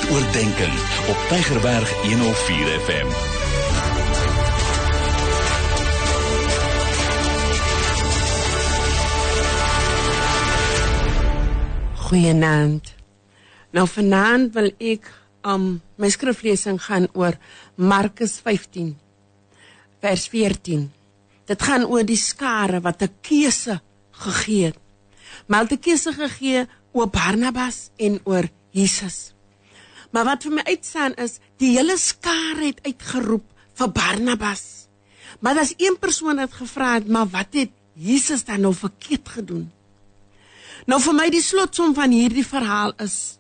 oordenking op Tygerberg 104 FM. Goeienaand. Nou vanaand wil ek my skriflesing gaan oor Markus 15 vers 14. Dit gaan oor die skare wat 'n keuse gegee het. Maar hulle het 'n keuse gegee oor Barnabas en oor Jesus. Maar wat vir my uitstaan is, die hele skare het uitgeroep vir Barnabas. Maar daar's een persoon wat gevra het, maar wat het Jesus dan nou verkeerd gedoen? Nou vir my die slotsom van hierdie verhaal is,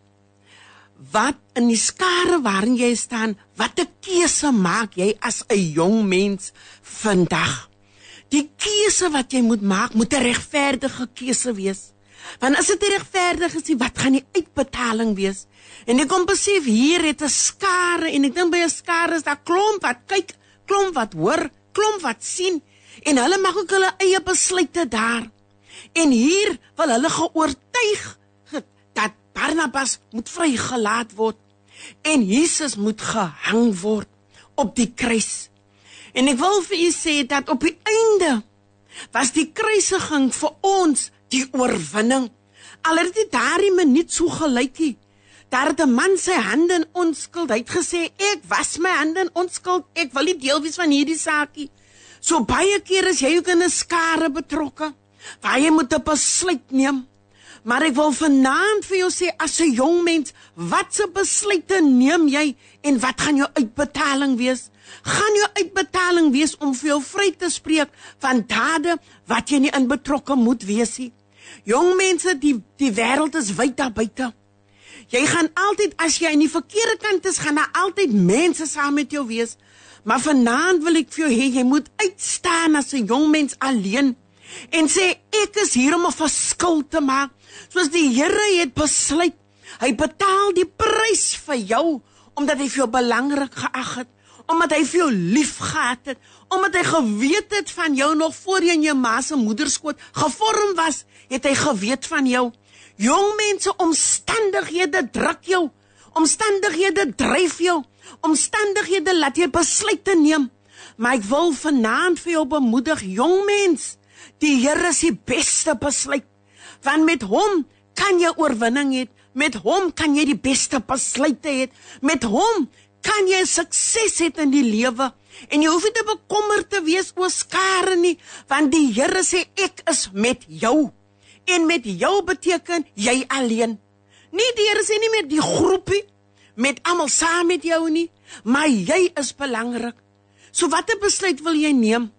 wat in die skare waarin jy staan, wat 'n keuse maak jy as 'n jong mens vandag? Die keuse wat jy moet maak, moet 'n regverdige keuse wees. Want as dit regverdig is, wat gaan die uitbetaling wees? En ek kom besef, hier het 'n skare, en ek dink by 'n skare is daar klomp wat kyk, klomp wat hoor, klomp wat sien, en hulle mag ook hulle eie besluite daar. En hier wil hulle geoortuig dat Barnabas moet vrygelaat word en Jesus moet gehang word op die kruis. En ek wil vir u sê dat op die einde was die kruisiging vir ons die oorwinning. Al het dit daardie minuut so gelyk nie. Daar het 'n man sy hande in onskuld, hy het gesê, ek was my hande in onskuld, ek wil nie deel wees van hierdie saakie. So baie keer is jy ook in 'n skare betrokke, waar jy moet 'n besluit neem. Maar ek wil vanaand vir jou sê, as 'n jong mens, watse besluite neem jy en wat gaan jou uitbetaling wees? Gaan jou uitbetaling wees om vir jou vry te spreek van dade wat jy nie in betrokke moet wees nie? Jong mense, die wêreld is wyd daar buite. Jy gaan altyd, as jy aan die verkeerde kant is, gaan daar altyd mense saam met jou wees. Maar vanaand wil ek vir jou hê, jy moet uitstaan as 'n jong mens alleen en sê, ek is hier om 'n verskil te maak. Soos die Here het besluit, hy betaal die prys vir jou, omdat hy vir jou belangrik geag het, omdat hy vir jou lief gehad het, omdat hy geweet het van jou nog voor jy in jou ma se moederskoot gevorm was, het hy geweet van jou. Jong mense, omstandighede druk jou, omstandighede dryf jou, omstandighede laat jy besluite neem. Maar ek wil vanaand vir jou bemoedig, jong mens, die Here is die beste besluit, want met hom kan jy oorwinning hê, met hom kan jy die beste besluite hê, met hom kan jy sukses hê in die lewe, en jy hoef nie te bekommerd te wees oor skare nie, want die Here sê, ek is met jou, en met jou beteken jy alleen. Nie die Here sê nie met die groepie, met almal saam met jou nie, maar jy is belangrik. So wat 'n besluit wil jy neem?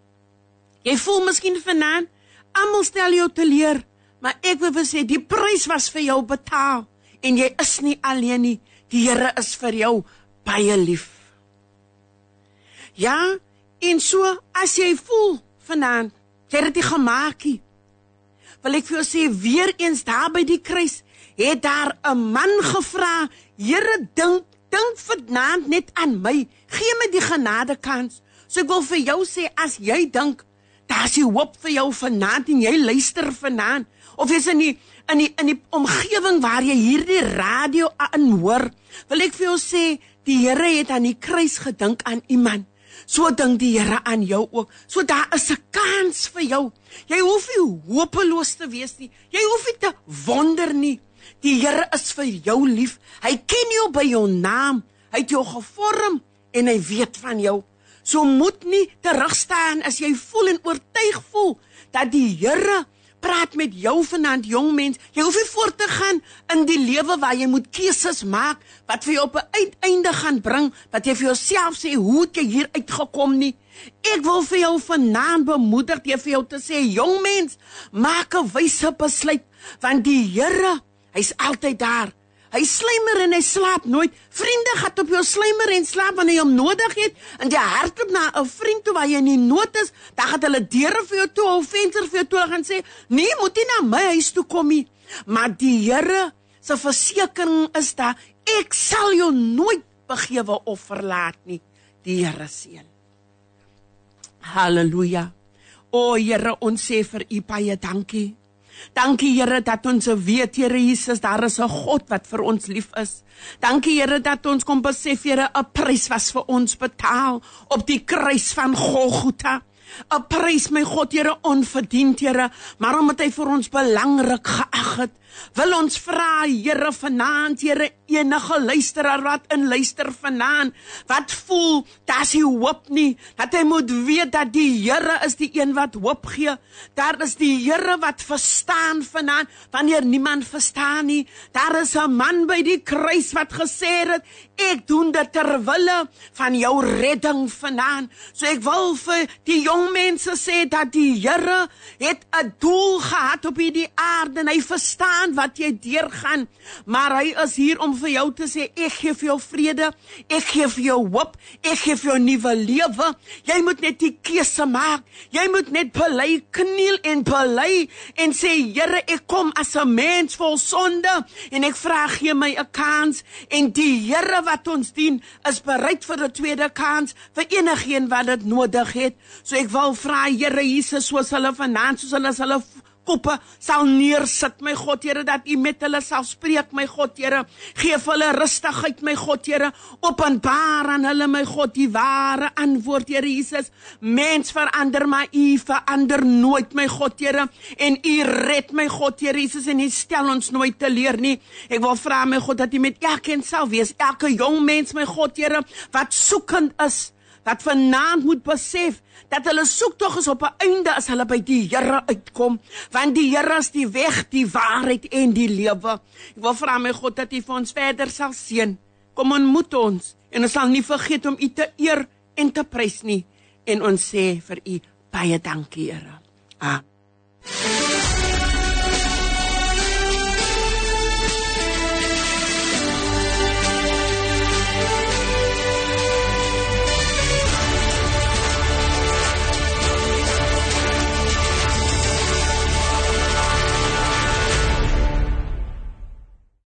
Jy voel miskien vanaand, almal stel jou teleur, maar ek wil sê, die prys was vir jou betaal, en jy is nie alleen nie, die Here is vir jou baie lief. Ja, en so, as jy voel vanaand, jy het dit gemaak nie, wil ek vir jou sê, weer eens daar by die kruis, het daar 'n man gevra, Here, dink vanaand net aan my, gee my die genade kans. So ek wil vir jou sê, as jy dink, daar is die hoop vir jou vanaand, en jy luister vanaand, of jy is in die omgewing waar jy hierdie radio aan hoor, wil ek vir jou sê, die Here het aan die kruis gedink aan iemand, so dink die Here aan jou ook, so daar is 'n kans vir jou, jy hoef nie hopeloos te wees nie, jy hoef nie te wonder nie, die Here is vir jou lief, hy ken jou by jou naam, hy het jou gevorm, en hy weet van jou, so moet nie terugstaan as jy voel en oortuig voel, dat die Here praat met jou vanaand, jong mens, jy hoef nie voort te gaan in die lewe waar jy moet keuses maak, wat vir jou op 'n uiteinde gaan bring, dat jy vir jouself sê, hoe het jy hier uitgekom nie? Ek wil vir jou vanaand bemoedig, deur vir jou te sê, jong mens, maak 'n wyse besluit, want die Here, hy's altyd daar. Hy slymer en hy slaap nooit. Vriende gaan op jou slymer en slaap wanneer jy hom nodig het, en jy hardloop na 'n vriend toe waar jy nie nood is, dan gaan hulle deure vir jou toe, hou venster vir jou toe, gaan sê, nee, moet nie na my huis toe kom nie. Maar die Here se versekering is daar, ek sal jou nooit begewe of verlaat nie. Die Here seën. Halleluja. O Here, ons sê vir U baie dankie. Dankie Here dat ons weet, Here Jesus, daar is 'n God wat vir ons lief is. Dankie Here dat ons kom besef, Here, 'n prys was vir ons betaal op die kruis van Golgotha. 'n Prys, my God, Here, onverdiend, Here, maar omdat hy vir ons belangrik geag het, wil ons vra, Here, vanaand, Here, enige luisteraar wat inluister vanaand, wat voel, daar's nie hoop nie, dat hy moet weet dat die Here is die een wat hoop gee. Daar is die Here wat verstaan vanaand, wanneer niemand verstaan nie. Daar is 'n man by die kruis wat gesê het, ek doen dit ter wille van jou redding vanaand. So ek wil vir die jong mense sê dat die Here het 'n doel gehad op hierdie aarde en hy verstaan wat jy deurgaan, maar hy is hier om vir jou te sê, ek gee vir jou vrede, ek gee vir jou hoop, ek gee vir jou nuwe lewe. Jy moet net die keuse maak, jy moet net bely, kniel en bely en sê, Here, ek kom as 'n mens vol sonde en ek vra, gee my 'n kans, en die Here wat ons dien is bereid vir 'n tweede kans vir enigeen wat dit nodig het. So ek wil vra, Here Jesus, soos hulle vanaand, soos hulle koppe sal neersit, my God, Here, dat U met hulle sal spreek, my God, Here, geef hulle rustigheid, my God, Here, openbaar aan hulle, my God, die ware antwoord, Here Jesus. Mens verander, maar U verander nooit, my God, Here, en U red, my God, Here Jesus, en U stel ons nooit teleur nie. Ek wil vra, my God, dat U met elkeen sal wees, elke jong mens, my God, Here, wat soekend is, wat vanaand moet besef, dat hulle soektog is op 'n einde as hulle by die Here uitkom, want die Here is die weg, die waarheid en die lewe. Ek wil vra, my God, dat U vir ons verder sal seën. Kom ontmoet ons, en ons sal nie vergeet om U te eer en te prys nie, en ons sê vir U baie dankie, Here. Amen.